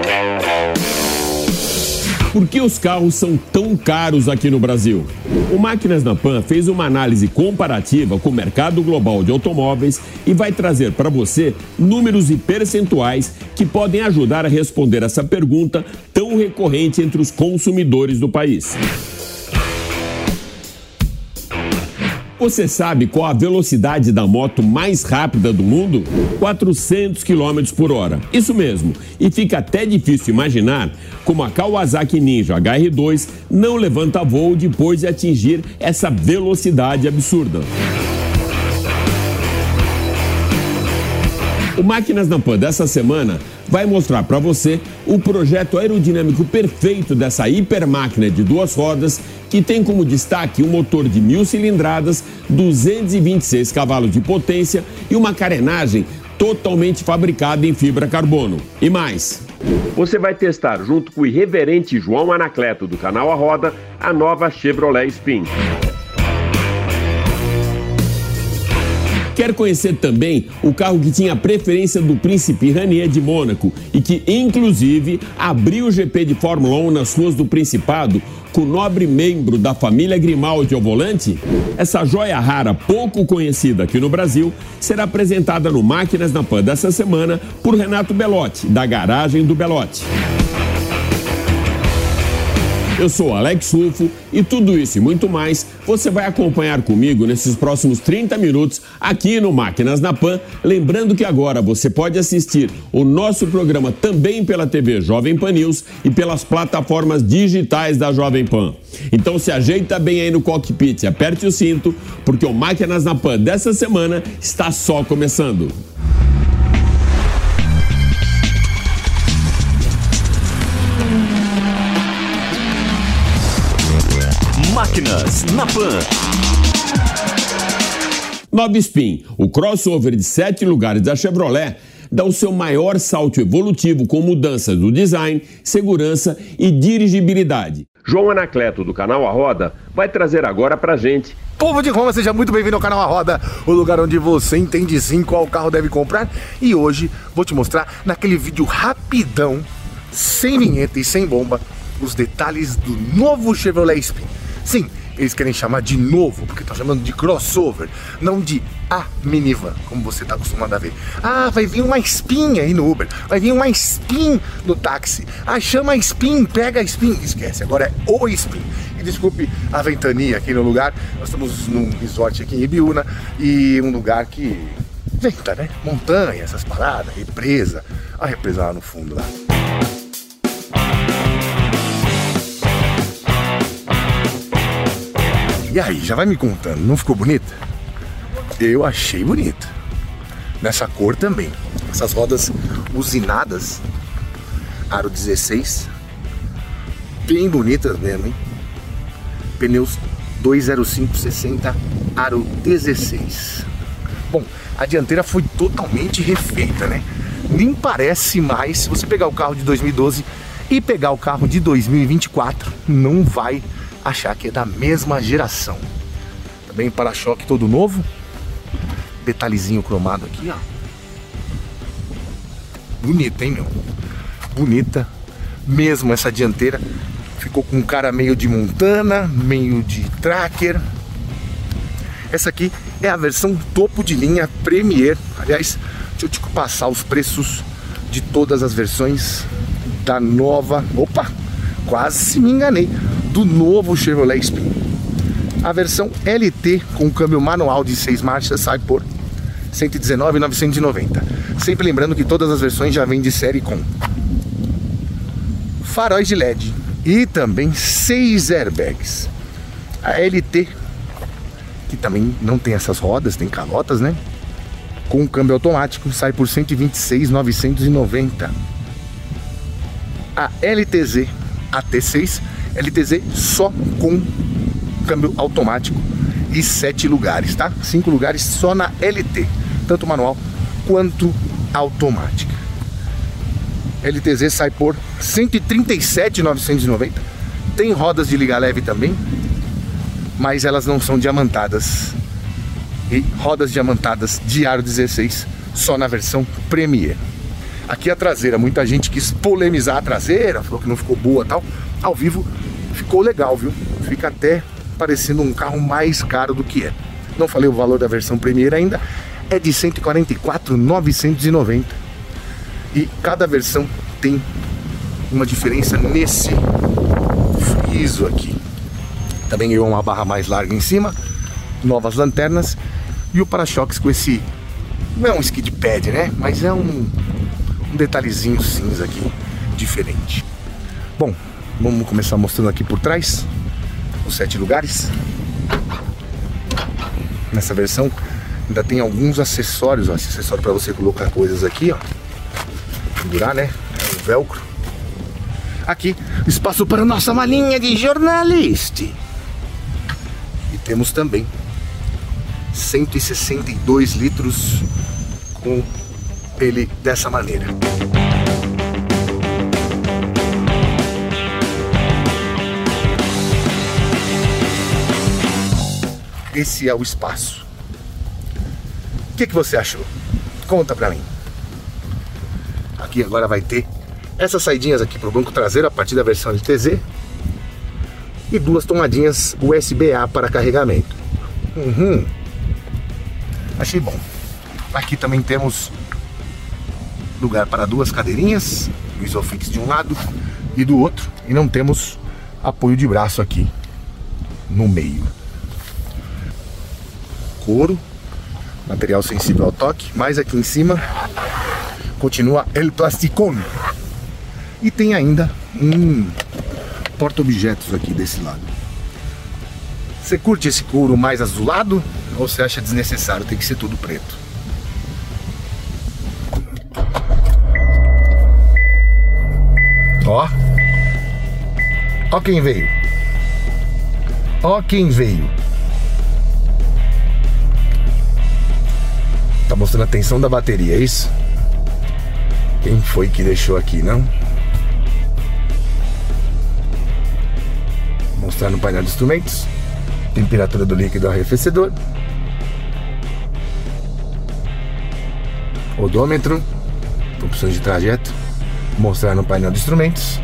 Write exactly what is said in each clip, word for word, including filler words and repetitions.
Por que os carros são tão caros aqui no Brasil? O Máquinas na Pan fez uma análise comparativa com o mercado global de automóveis e vai trazer para você números e percentuais que podem ajudar a responder essa pergunta tão recorrente entre os consumidores do país. Você sabe qual a velocidade da moto mais rápida do mundo? quatrocentos quilômetros por hora. Isso mesmo. E fica até difícil imaginar como a Kawasaki Ninja H R dois não levanta voo depois de atingir essa velocidade absurda. O Máquinas na Pan dessa semana vai mostrar para você o projeto aerodinâmico perfeito dessa hipermáquina de duas rodas que tem como destaque um motor de mil cilindradas, duzentos e vinte e seis cavalos de potência e uma carenagem totalmente fabricada em fibra carbono. E mais, você vai testar junto com o irreverente João Anacleto do canal A Roda a nova Chevrolet Spin. Quer conhecer também o carro que tinha a preferência do príncipe Ranier de Mônaco e que, inclusive, abriu o G P de Fórmula um nas ruas do Principado com o nobre membro da família Grimaldi ao volante? Essa joia rara, pouco conhecida aqui no Brasil, será apresentada no Máquinas na Pan dessa semana por Renato Belotti, da Garagem do Belotti. Eu sou Alex Rufo e tudo isso e muito mais você vai acompanhar comigo nesses próximos trinta minutos aqui no Máquinas na Pan. Lembrando que agora você pode assistir o nosso programa também pela T V Jovem Pan News e pelas plataformas digitais da Jovem Pan. Então se ajeita bem aí no cockpit, aperte o cinto, porque o Máquinas na Pan dessa semana está só começando. Máquinas na Pan. Nova Spin, o crossover de sete lugares da Chevrolet, dá o seu maior salto evolutivo com mudanças do design, segurança e dirigibilidade. João Anacleto, do canal A Roda, vai trazer agora pra gente. Povo de Roma, seja muito bem-vindo ao canal A Roda, o lugar onde você entende sim qual carro deve comprar. E hoje vou te mostrar naquele vídeo rapidão, sem vinheta e sem bomba, os detalhes do novo Chevrolet Spin. Sim, eles querem chamar de novo, porque estão chamando de crossover, não de a minivan, como você está acostumado a ver. Ah, vai vir uma Spin aí no Uber, vai vir uma Spin no táxi. Ah, chama a Spin, pega a Spin. Esquece, agora é o Spin. E desculpe a ventania aqui no lugar, nós estamos num resort aqui em Ibiúna, e um lugar que venta, né? Montanha, essas paradas, represa. A represa lá no fundo lá. E aí, já vai me contando, não ficou bonita? Eu achei bonita. Nessa cor também. Essas rodas usinadas, aro dezesseis, bem bonitas mesmo, hein? Pneus dois zero cinco sessenta, aro dezesseis. Bom, a dianteira foi totalmente refeita, né? Nem parece mais. Se você pegar o carro de dois mil e doze e pegar o carro de dois mil e vinte e quatro, não vai achar que é da mesma geração. Também para-choque todo novo, detalhezinho cromado aqui, ó. Bonita, hein, meu? Bonita mesmo essa dianteira. Ficou com um cara meio de Montana, meio de Tracker. Essa aqui é a versão topo de linha Premier. Aliás, deixa eu te passar os preços de todas as versões da nova... Opa! Quase me enganei. Do novo Chevrolet Spin. A versão L T com câmbio manual de seis marchas sai por cento e dezenove mil novecentos e noventa. Sempre lembrando que todas as versões já vêm de série com faróis de L E D e também seis airbags. A L T, que também não tem essas rodas, tem calotas, né? Com câmbio automático sai por cento e vinte e seis mil novecentos e noventa. A L T Z A T seis, L T Z só com câmbio automático e sete lugares, tá? Cinco lugares só na L T, tanto manual quanto automática. L T Z sai por cento e trinta e sete mil novecentos e noventa. Tem rodas de liga leve também, mas elas não são diamantadas. E rodas diamantadas de aro dezesseis só na versão Premier. Aqui a traseira, muita gente quis polemizar a traseira, falou que não ficou boa e tal. Ao vivo ficou legal, viu? Fica até parecendo um carro mais caro do que é. Não falei o valor da versão Premier ainda, é de cento e quarenta e quatro mil novecentos e noventa. E cada versão tem uma diferença nesse friso aqui. Também ganhou uma barra mais larga em cima, novas lanternas e o para-choques com esse... Não é um skid pad, né? Mas é um, um detalhezinho cinza aqui, diferente. Bom, vamos começar mostrando aqui por trás os sete lugares. Nessa versão ainda tem alguns acessórios, ó, esse acessório para você colocar coisas aqui, ó, pendurar, né? É um velcro. Aqui, espaço para nossa malinha de jornalista. E temos também cento e sessenta e dois litros com ele dessa maneira. Esse é o espaço. O que, que você achou? Conta pra mim. Aqui agora vai ter essas saidinhas aqui pro banco traseiro a partir da versão L T Z e duas tomadinhas U S B A para carregamento. Uhum. Achei bom. Aqui também temos lugar para duas cadeirinhas, o Isofix de um lado e do outro, e não temos apoio de braço aqui no meio. Couro, material sensível ao toque, mas aqui em cima continua el plasticón. E tem ainda um porta-objetos aqui desse lado. Você curte esse couro mais azulado ou você acha desnecessário, tem que ser tudo preto? Ó, ó quem veio. Ó quem veio. Tá mostrando a tensão da bateria, é isso? Quem foi que deixou aqui, não? Mostrar no painel de instrumentos. Temperatura do líquido arrefecedor. Odômetro. Opções de trajeto. Mostrar no painel de instrumentos.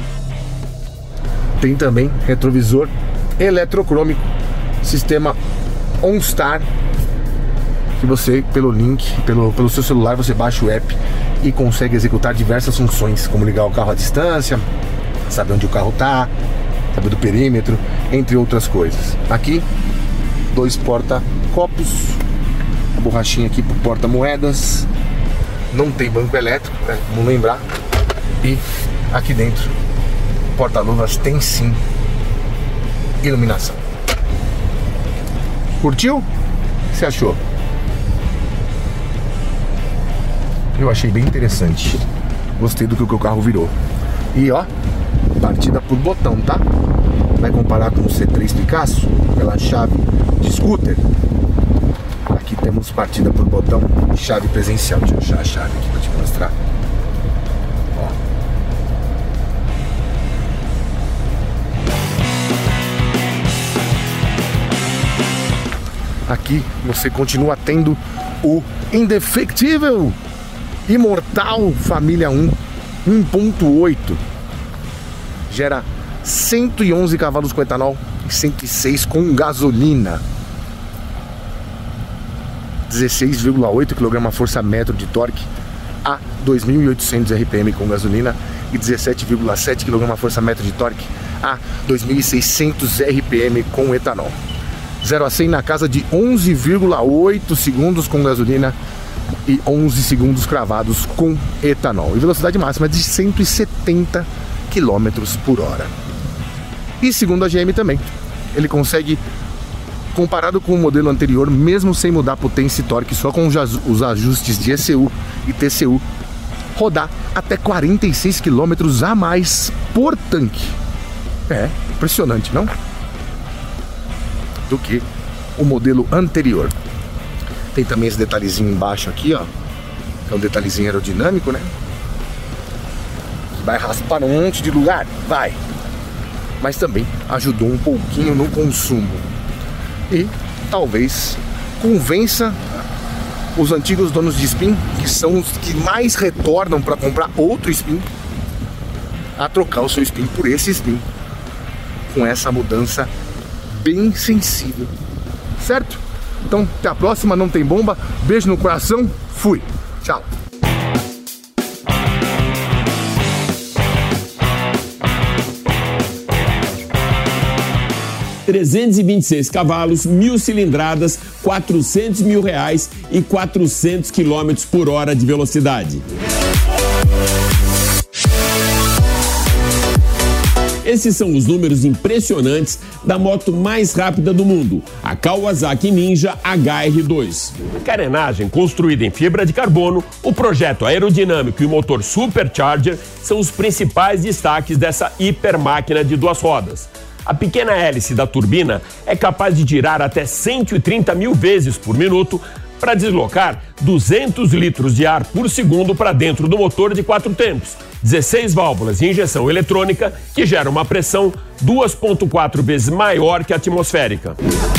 Tem também retrovisor eletrocrômico. Sistema OnStar. Que você, pelo link, pelo, pelo seu celular, você baixa o app e consegue executar diversas funções, como ligar o carro à distância, saber onde o carro está, saber do perímetro, entre outras coisas. Aqui, dois porta-copos, a borrachinha aqui para porta-moedas, não tem banco elétrico, né? Vamos lembrar. E aqui dentro, porta-luvas tem sim iluminação. Curtiu? O que você achou? Eu achei bem interessante. Gostei do que o carro virou. E ó, partida por botão, tá? Vai comparar com o C três Picasso, pela chave de scooter. Aqui temos partida por botão e chave presencial. Deixa eu achar a chave aqui pra te mostrar. Ó. Aqui você continua tendo o indefectível, imortal Família um um ponto oito. Gera cento e onze cavalos com etanol e cento e seis com gasolina. dezesseis vírgula oito quilograma-força-metro de torque a dois mil e oitocentos R P M com gasolina e dezessete vírgula sete quilograma-força-metro de torque a dois mil e seiscentos R P M com etanol. zero a cem na casa de onze vírgula oito segundos com gasolina e onze segundos cravados com etanol. E velocidade máxima de cento e setenta quilômetros por hora. E segundo a G M também, ele consegue, comparado com o modelo anterior, mesmo sem mudar potência e torque, só com os ajustes de E C U e T C U, rodar até quarenta e seis quilômetros a mais por tanque. É impressionante, não? Do que o modelo anterior. Tem também esse detalhezinho embaixo aqui, ó, que é um detalhezinho aerodinâmico, né? Vai raspar um monte de lugar? Vai! Mas também ajudou um pouquinho no consumo. E talvez convença os antigos donos de Spin, que são os que mais retornam para comprar outro Spin, a trocar o seu Spin por esse Spin, com essa mudança bem sensível, certo? Então, até a próxima, não tem bomba, beijo no coração, fui, tchau! trezentos e vinte e seis cavalos, mil cilindradas, quatrocentos mil reais e quatrocentos quilômetros por hora de velocidade. Esses são os números impressionantes da moto mais rápida do mundo, a Kawasaki Ninja H R dois. Carenagem construída em fibra de carbono, o projeto aerodinâmico e o motor Supercharger são os principais destaques dessa hipermáquina de duas rodas. A pequena hélice da turbina é capaz de girar até cento e trinta mil vezes por minuto para deslocar duzentos litros de ar por segundo para dentro do motor de quatro tempos, dezesseis válvulas de injeção eletrônica que gera uma pressão duas vírgula quatro vezes maior que a atmosférica.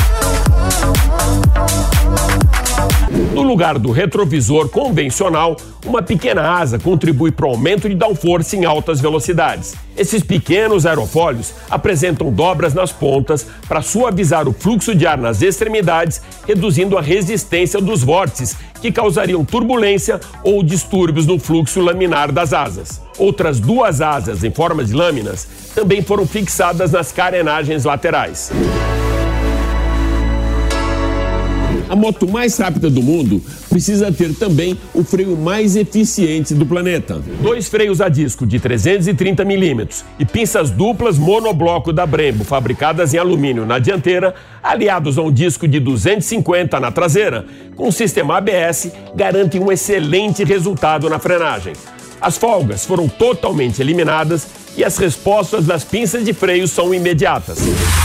No lugar do retrovisor convencional, uma pequena asa contribui para o aumento de downforce em altas velocidades. Esses pequenos aerofólios apresentam dobras nas pontas para suavizar o fluxo de ar nas extremidades, reduzindo a resistência dos vórtices que causariam turbulência ou distúrbios no fluxo laminar das asas. Outras duas asas em forma de lâminas também foram fixadas nas carenagens laterais. A moto mais rápida do mundo precisa ter também o freio mais eficiente do planeta. Dois freios a disco de trezentos e trinta milímetros e pinças duplas monobloco da Brembo, fabricadas em alumínio na dianteira, aliados a um disco de duzentos e cinquenta na traseira, com o sistema A B S, garantem um excelente resultado na frenagem. As folgas foram totalmente eliminadas e as respostas das pinças de freio são imediatas.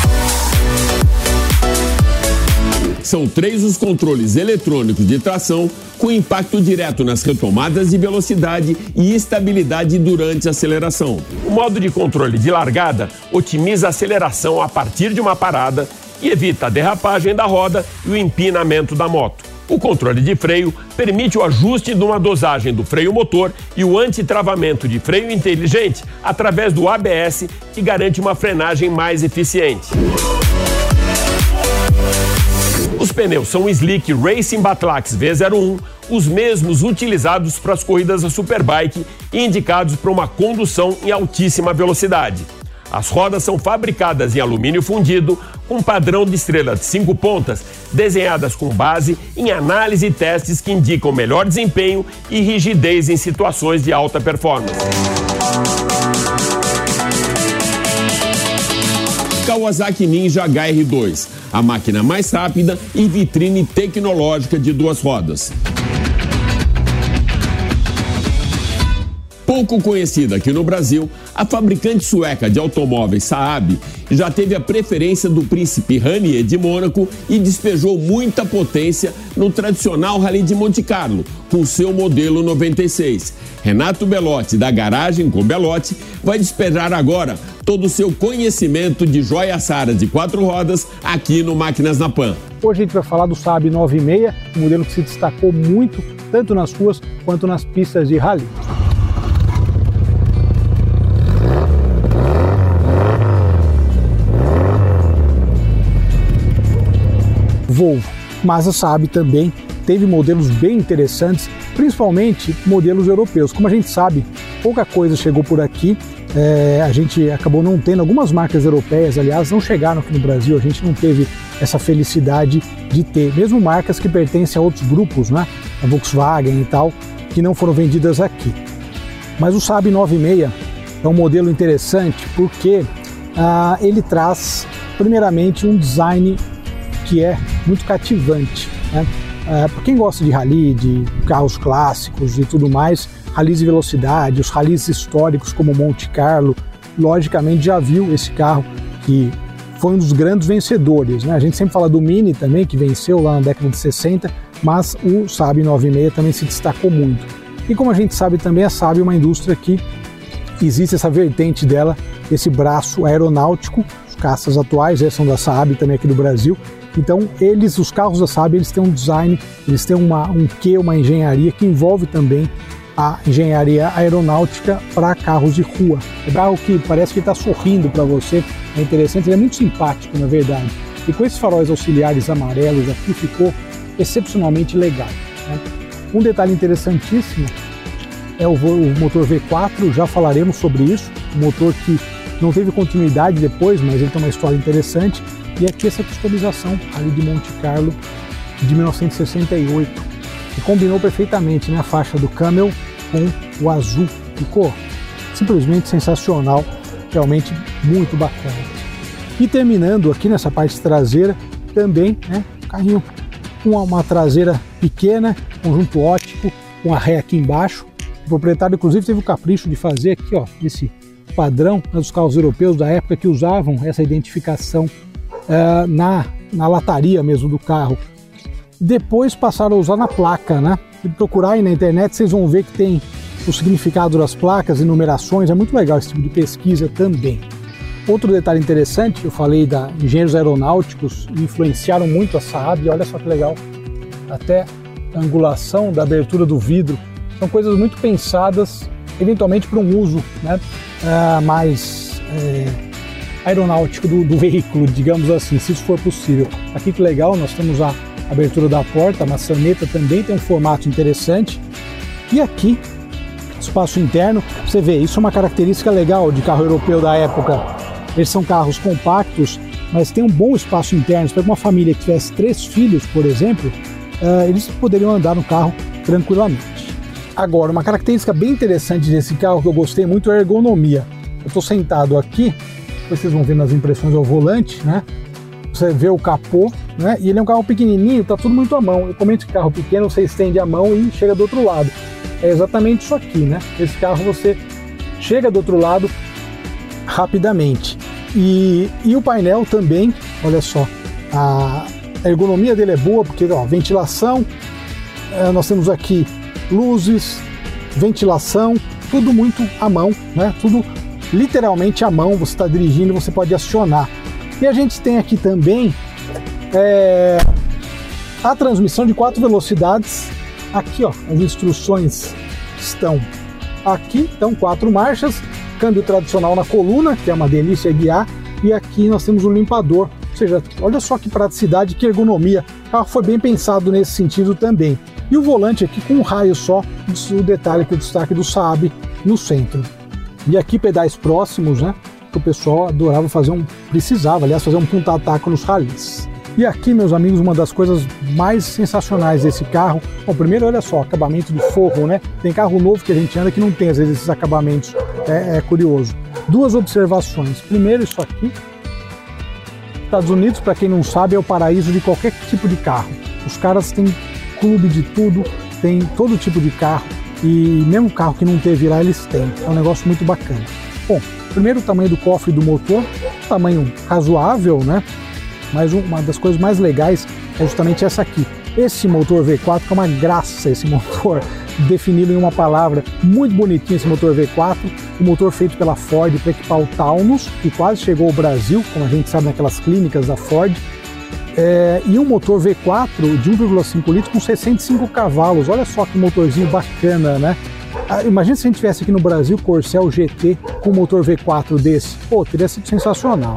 São três os controles eletrônicos de tração com impacto direto nas retomadas de velocidade e estabilidade durante a aceleração. O modo de controle de largada otimiza a aceleração a partir de uma parada e evita a derrapagem da roda e o empinamento da moto. O controle de freio permite o ajuste de uma dosagem do freio motor e o antitravamento de freio inteligente através do A B S, que garante uma frenagem mais eficiente. Os pneus são Slick Racing Batlax V zero um, os mesmos utilizados para as corridas da Superbike e indicados para uma condução em altíssima velocidade. As rodas são fabricadas em alumínio fundido, com padrão de estrela de cinco pontas, desenhadas com base em análise e testes que indicam melhor desempenho e rigidez em situações de alta performance. Kawasaki Ninja H R dois, a máquina mais rápida e vitrine tecnológica de duas rodas. Pouco conhecida aqui no Brasil, a fabricante sueca de automóveis Saab já teve a preferência do príncipe Ranier de Mônaco e despejou muita potência no tradicional Rally de Monte Carlo, com seu modelo noventa e seis. Renato Belotti, da Garagem com Belotti, vai despejar agora todo o seu conhecimento de joia-sara de quatro rodas aqui no Máquinas na Pan. Hoje a gente vai falar do Saab nove seis, um modelo que se destacou muito, tanto nas ruas quanto nas pistas de rally. Volvo, mas a Saab também teve modelos bem interessantes, principalmente modelos europeus. Como a gente sabe, pouca coisa chegou por aqui, é, a gente acabou não tendo, algumas marcas europeias, aliás, não chegaram aqui no Brasil, a gente não teve essa felicidade de ter, mesmo marcas que pertencem a outros grupos, né, a Volkswagen e tal, que não foram vendidas aqui. Mas o Saab nove seis é um modelo interessante porque ah, ele traz, primeiramente, um design que é muito cativante, né? É, para quem gosta de rally, de carros clássicos e tudo mais, rallies de velocidade, os rallies históricos como Monte Carlo, logicamente já viu esse carro que foi um dos grandes vencedores, né? A gente sempre fala do Mini também, que venceu lá na década de sessenta, mas o Saab nove seis também se destacou muito. E como a gente sabe também, a Saab é uma indústria que existe essa vertente dela, esse braço aeronáutico, caças atuais, esses são da Saab também aqui do Brasil. Então eles, os carros da Saab, eles têm um design, eles têm uma, um quê, uma engenharia que envolve também a engenharia aeronáutica para carros de rua. É um carro que parece que está sorrindo para você, é interessante, ele é muito simpático na verdade. E com esses faróis auxiliares amarelos aqui ficou excepcionalmente legal, né? Um detalhe interessantíssimo é o, o motor V quatro, já falaremos sobre isso, um motor que não teve continuidade depois, mas ele tem uma história interessante. E aqui essa customização ali de Monte Carlo de mil novecentos e sessenta e oito, que combinou perfeitamente, né, a faixa do Camel com o azul. Ficou simplesmente sensacional, realmente muito bacana. E terminando aqui nessa parte traseira, também, né, carrinho com uma traseira pequena, conjunto ótico, com a ré aqui embaixo. O proprietário, inclusive, teve o capricho de fazer aqui, ó, esse padrão dos carros europeus da época que usavam essa identificação uh, na, na lataria mesmo do carro. Depois passaram a usar na placa, né? Se procurar aí na internet, vocês vão ver que tem o significado das placas e numerações. É muito legal esse tipo de pesquisa também. Outro detalhe interessante, eu falei da engenheiros aeronáuticos, influenciaram muito a Saab. Olha só que legal, até a angulação da abertura do vidro. São coisas muito pensadas, eventualmente para um uso, né, uh, mais é, aeronáutico do, do veículo, digamos assim, se isso for possível. Aqui que legal, nós temos a abertura da porta, a maçaneta também tem um formato interessante. E aqui, espaço interno, você vê, isso é uma característica legal de carro europeu da época. Eles são carros compactos, mas tem um bom espaço interno. Se for uma família que tivesse três filhos, por exemplo, uh, eles poderiam andar no carro tranquilamente. Agora, uma característica bem interessante desse carro que eu gostei muito é a ergonomia. Eu estou sentado aqui, depois vocês vão ver nas impressões ao volante, né? Você vê o capô, né? E ele é um carro pequenininho, tá tudo muito à mão. Eu comento que carro pequeno você estende a mão e chega do outro lado. É exatamente isso aqui, né? Esse carro você chega do outro lado rapidamente. E, e o painel também, olha só, a ergonomia dele é boa porque, ó, ventilação, é, nós temos aqui luzes, ventilação, tudo muito à mão, né? Tudo literalmente à mão, você está dirigindo, você pode acionar. E a gente tem aqui também é, a transmissão de quatro velocidades. Aqui, ó, as instruções estão aqui, então quatro marchas, câmbio tradicional na coluna, que é uma delícia guiar, e aqui nós temos um limpador, ou seja, olha só que praticidade, que ergonomia. O carro foi bem pensado nesse sentido também. E o volante aqui com um raio só, o detalhe que o destaque do Saab no centro. E aqui pedais próximos, né? Que o pessoal adorava fazer um, precisava, aliás, fazer um punta-taco nos ralis. E aqui, meus amigos, uma das coisas mais sensacionais desse carro, bom, primeiro, olha só, acabamento de forro, né? Tem carro novo que a gente anda que não tem, às vezes, esses acabamentos, é, é curioso. Duas observações. Primeiro, isso aqui. Estados Unidos, para quem não sabe, é o paraíso de qualquer tipo de carro. Os caras têm clube de tudo, tem todo tipo de carro, e mesmo carro que não teve lá, eles têm. É um negócio muito bacana. Bom, primeiro o tamanho do cofre do motor, tamanho razoável, né? Mas uma das coisas mais legais é justamente essa aqui. Esse motor V quatro, que é uma graça esse motor, definido em uma palavra, muito bonitinho esse motor V quatro, o motor feito pela Ford para equipar o Taunus, que quase chegou ao Brasil, como a gente sabe naquelas clínicas da Ford, é, e um motor V quatro de um vírgula cinco litros com sessenta e cinco cavalos, olha só que motorzinho bacana, né? Ah, imagina se a gente tivesse aqui no Brasil Corcel G T com um motor V quatro desse, pô, teria sido sensacional.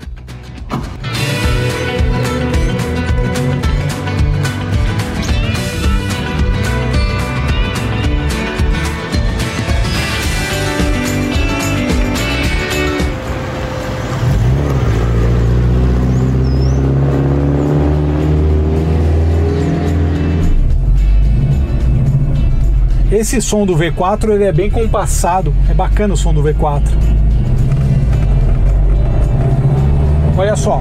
Esse som do V quatro ele é bem compassado, é bacana o som do V quatro. Olha só.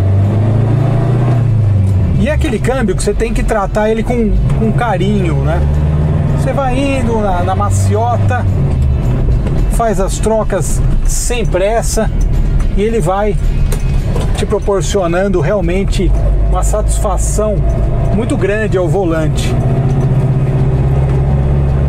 E é aquele câmbio que você tem que tratar ele com, com carinho, né? Você vai indo na, na maciota, faz as trocas sem pressa e ele vai te proporcionando realmente uma satisfação muito grande ao volante.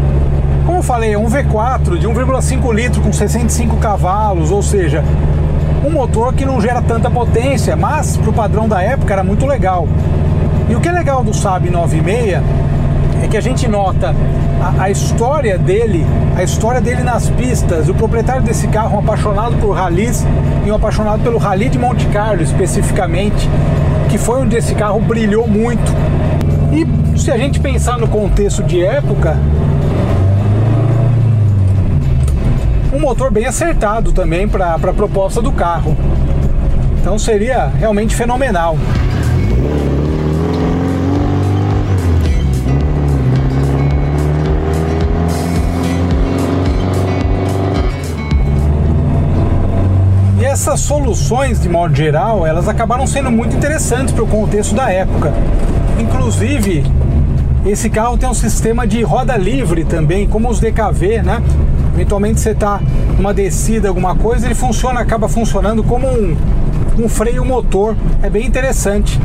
Como eu falei, é um V quatro de um vírgula cinco litro com sessenta e cinco cavalos, ou seja, um motor que não gera tanta potência, mas para o padrão da época era muito legal. E o que é legal do Saab nove seis é que a gente nota a, a história dele, a história dele nas pistas. O proprietário desse carro, um apaixonado por rallies e um apaixonado pelo Rally de Monte Carlo especificamente, que foi onde esse carro brilhou muito. E se a gente pensar no contexto de época, um motor bem acertado também para a proposta do carro. Então seria realmente fenomenal. E essas soluções, de modo geral, elas acabaram sendo muito interessantes para o contexto da época. Inclusive, esse carro tem um sistema de roda livre também, como os D K V, né? Eventualmente você está numa descida, alguma coisa, ele funciona, acaba funcionando como um, um freio motor. É bem interessante.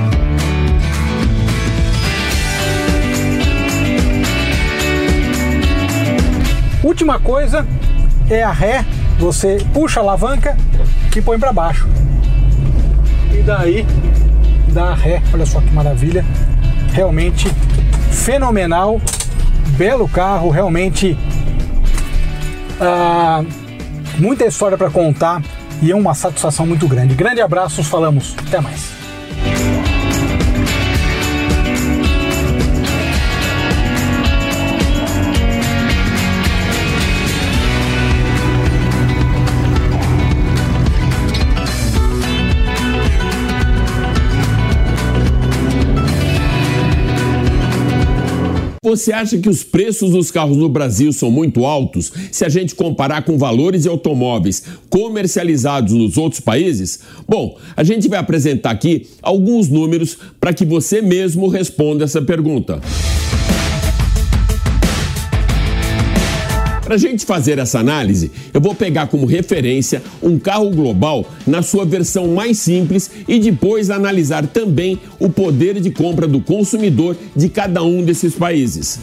Última coisa é a ré. Você puxa a alavanca e põe para baixo. E daí dá a ré. Olha só que maravilha. Realmente fenomenal. Belo carro, realmente. Ah, muita história para contar e é uma satisfação muito grande. Grande abraço, nos falamos. Até mais. Você acha que os preços dos carros no Brasil são muito altos se a gente comparar com valores de automóveis comercializados nos outros países? Bom, a gente vai apresentar aqui alguns números para que você mesmo responda essa pergunta. Para a gente fazer essa análise, eu vou pegar como referência um carro global na sua versão mais simples e depois analisar também o poder de compra do consumidor de cada um desses países.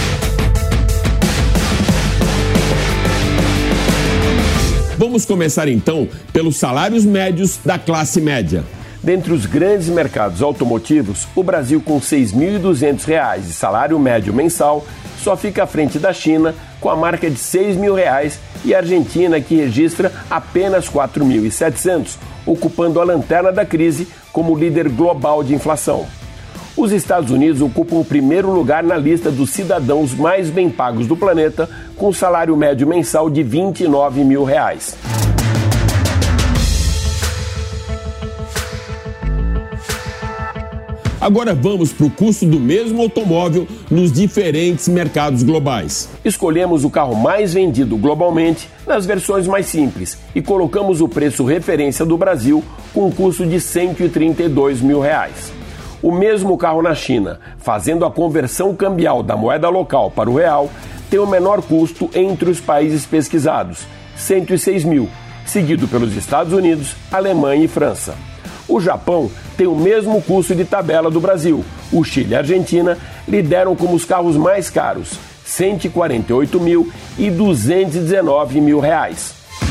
Vamos começar então pelos salários médios da classe média. Dentre os grandes mercados automotivos, o Brasil com seis mil e duzentos reais de salário médio mensal só fica à frente da China com a marca de seis mil reais e a Argentina, que registra apenas quatro mil e setecentos, ocupando a lanterna da crise como líder global de inflação. Os Estados Unidos ocupam o primeiro lugar na lista dos cidadãos mais bem pagos do planeta, com salário médio mensal de vinte e nove mil reais. Agora vamos para o custo do mesmo automóvel nos diferentes mercados globais. Escolhemos o carro mais vendido globalmente nas versões mais simples e colocamos o preço referência do Brasil com um custo de cento e trinta e dois mil reais. O mesmo carro na China, fazendo a conversão cambial da moeda local para o real, tem o menor custo entre os países pesquisados, cento e seis mil, seguido pelos Estados Unidos, Alemanha e França. O Japão tem o mesmo custo de tabela do Brasil. O Chile e a Argentina lideram como os carros mais caros, cento e quarenta e oito mil e duzentos e dezenove mil reais.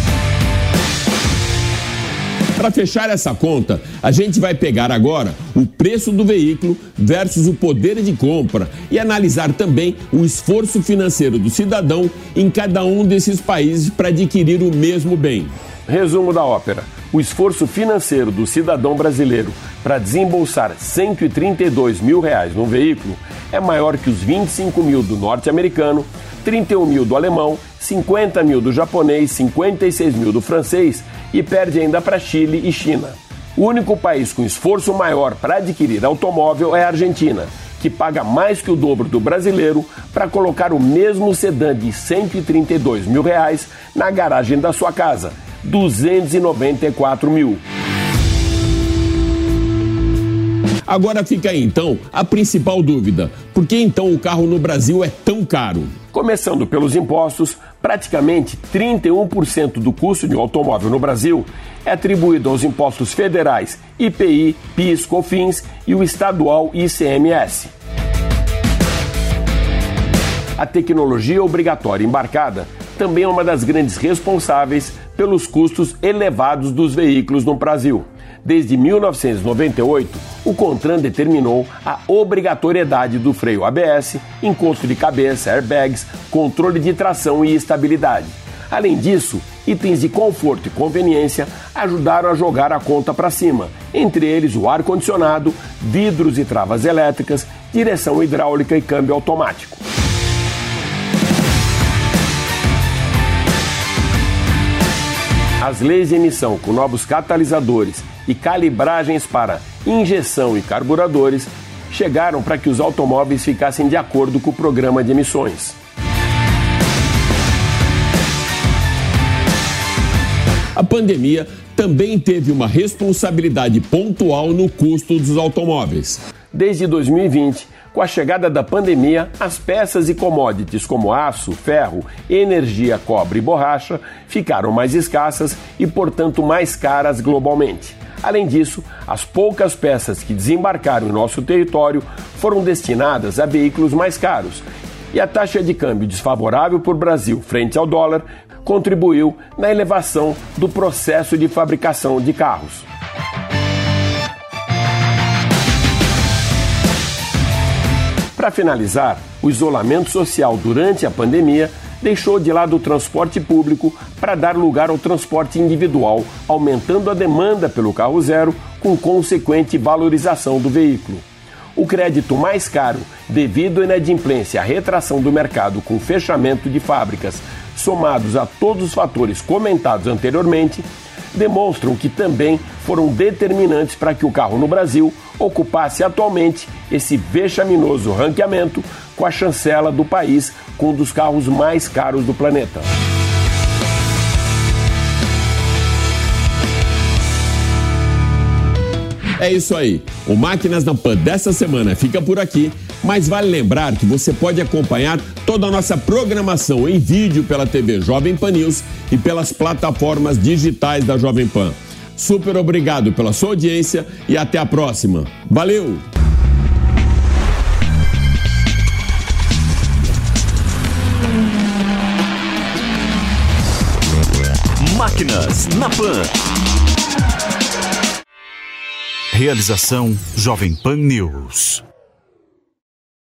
Para fechar essa conta, a gente vai pegar agora o preço do veículo versus o poder de compra e analisar também o esforço financeiro do cidadão em cada um desses países para adquirir o mesmo bem. Resumo da ópera. O esforço financeiro do cidadão brasileiro para desembolsar cento e trinta e dois mil reais num veículo é maior que os vinte e cinco mil do norte-americano, trinta e um mil do alemão, cinquenta mil do japonês, cinquenta e seis mil do francês e perde ainda para Chile e China. O único país com esforço maior para adquirir automóvel é a Argentina, que paga mais que o dobro do brasileiro para colocar o mesmo sedã de cento e trinta e dois mil reais na garagem da sua casa, duzentos e noventa e quatro mil. Agora fica aí então a principal dúvida: por que então o carro no Brasil é tão caro? Começando pelos impostos, praticamente trinta e um por cento do custo de um automóvel no Brasil é atribuído aos impostos federais I P I, PIS, COFINS e o estadual I C M S. A tecnologia obrigatória embarcada também é uma das grandes responsáveis pelos custos elevados dos veículos no Brasil. Desde mil novecentos e noventa e oito, o CONTRAN determinou a obrigatoriedade do freio A B S, encosto de cabeça, airbags, controle de tração e estabilidade. Além disso, itens de conforto e conveniência ajudaram a jogar a conta para cima, entre eles o ar-condicionado, vidros e travas elétricas, direção hidráulica e câmbio automático. As leis de emissão com novos catalisadores e calibragens para injeção e carburadores chegaram para que os automóveis ficassem de acordo com o programa de emissões. A pandemia também teve uma responsabilidade pontual no custo dos automóveis. Desde dois mil e vinte, com a chegada da pandemia, as peças e commodities como aço, ferro, energia, cobre e borracha ficaram mais escassas e, portanto, mais caras globalmente. Além disso, as poucas peças que desembarcaram em nosso território foram destinadas a veículos mais caros. E a taxa de câmbio desfavorável para o Brasil frente ao dólar contribuiu na elevação do processo de fabricação de carros. Para finalizar, o isolamento social durante a pandemia deixou de lado o transporte público para dar lugar ao transporte individual, aumentando a demanda pelo carro zero, com consequente valorização do veículo. O crédito mais caro, devido à inadimplência e à retração do mercado com fechamento de fábricas, somados a todos os fatores comentados anteriormente, demonstram que também foram determinantes para que o carro no Brasil ocupasse atualmente esse vexaminoso ranqueamento com a chancela do país com um dos carros mais caros do planeta. É isso aí. O Máquinas na Pan dessa semana fica por aqui, mas vale lembrar que você pode acompanhar toda a nossa programação em vídeo pela T V Jovem Pan News e pelas plataformas digitais da Jovem Pan. Super obrigado pela sua audiência e até a próxima. Valeu! Máquinas na Pan. Realização Jovem Pan News.